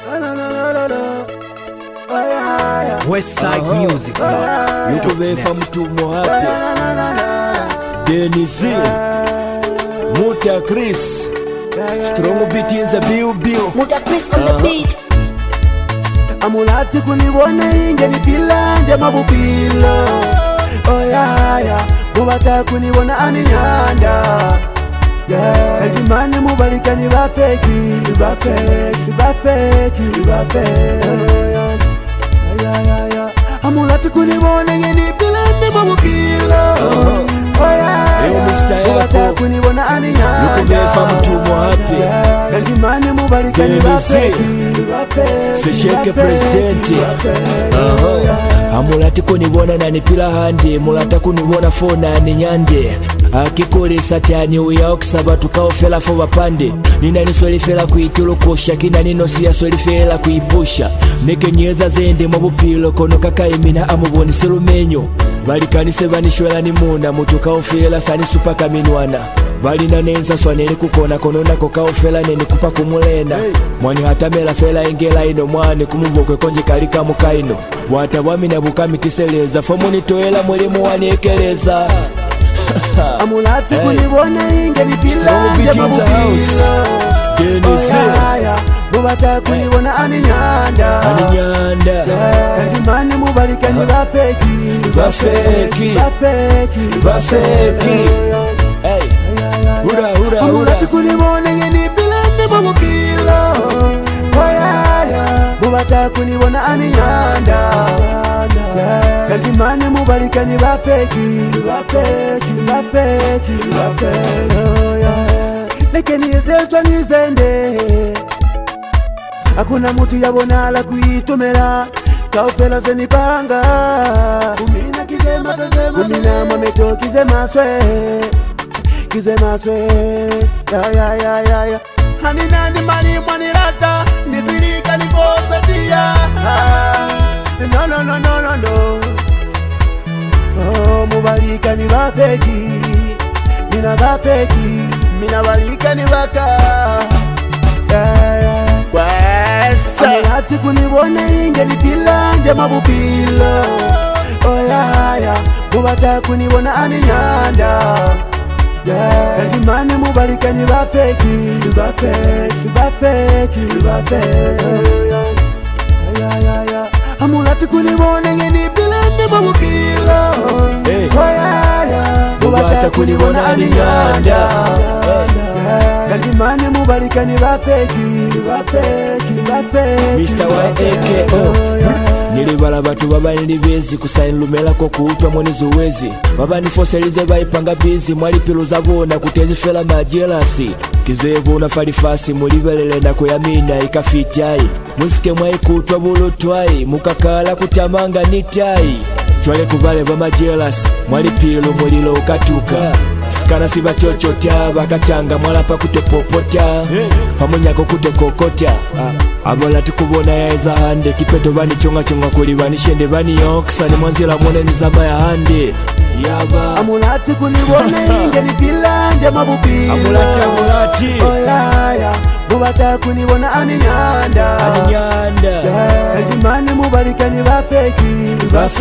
Westside Music Yuko befa mtu happy Dennis Muta Chris Strong beat in the bill Muta Chris on the beat. Amulati kunibona ingeni pilanja mabupilo. Oh yeah, mubata kunibona aninyanda. Etimani mubalikani bapeki. Amulati kunibona ingeni pilanja mabupilo. Oh yeah, mubata kunibona aninyanda. Yuko befa mtu happy Etimani mubalikani bapeki. Sesheke presidenti Amulati kunibona na nipila handi Mulata kunibona fona ni nyande Akikuli satani uya okisaba tukaofela fo bapande Nina nisolifela kuitulukosha Kina nino siya solifela kuipusha Neke nyeza zende mwabupilo Kono kakaimina amuboni silumenyo Balikanise banishwela ni muna Mutukaofela sani supaka minwana Balina nenza swanele kukona konona kokaofela nene kupa kumulena Mwani hatamela fela engela ino mwani kumubokwe konji kalika mukaino Wata wamina bukami kiseleza Fomuni toela mwelimu waniekeleza Amulati kunibona ingeni pilanja mabupilo. Dennis Mubata kunibona aninyanda. Etimani mubalikani Bafeki Hey Hura Amulati kunibona ingeni pilanja mabupilo. Oh yeah, mubata kunibona aninyanda. Etimani mubalikani bapeki. Lekeni ezeshwa nizende. Hakuna mutu yabona la kuitumela. Kaupela zenipanga. Kumina kizema kumina mameto kizema swe. Ya. Hani nani mani mwanirata. Nizilika nikosa tia. No. Oh, mubalika ni bapeki. Mina balika ni baka. Amulati kunibona ingeni pilanja mabupilo. Oh yeah, mubata kunibona aninyanda. Etimani mubalika ni bapeki. Amulati kunibona ingeni pilanja mabupilo. Oh yeah, Mubata kunibona aninyanda Etimani mubalika ni bapeki. Mr. YAKO Nilibala batu baba nilibezi Kusaini lumela kwa kuutwa mwani zuwezi Baba nifoselize baipanga bizi Mwali pilu zabona kutezi fela majelasi Kizebu na falifasi mulibelele na kuyamina ikafitiai Musike mwai kutwa bulutwai Mukakala kutamanga nitai Chwale kubale bama jealous Mwali pilu mulilo ukatuka Sikana siba chochota Bakatanga mwalapa kutopopota Famunyako kutokokota Abola tukubona ya eza hande Kipeto bani chonga kuli bani shende bani yoksa Ni mwanzila mwone nizama ya hande Yaba Amulati kunibona ingeni pilanja mabupilo. Amulati Olaya mubata kunibona aninyanda. Etimani mubalikani bapeki.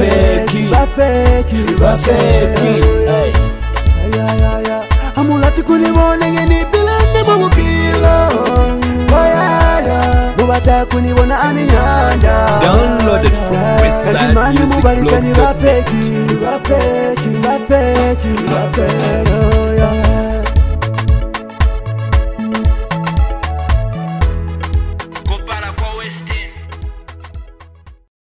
Amulati kunibona ingeni pilanja mabupilo. Olaya mubata kunibona aninyanda. Downloaded from Westside Etimani Music mubalikani Blog.net. bapeki.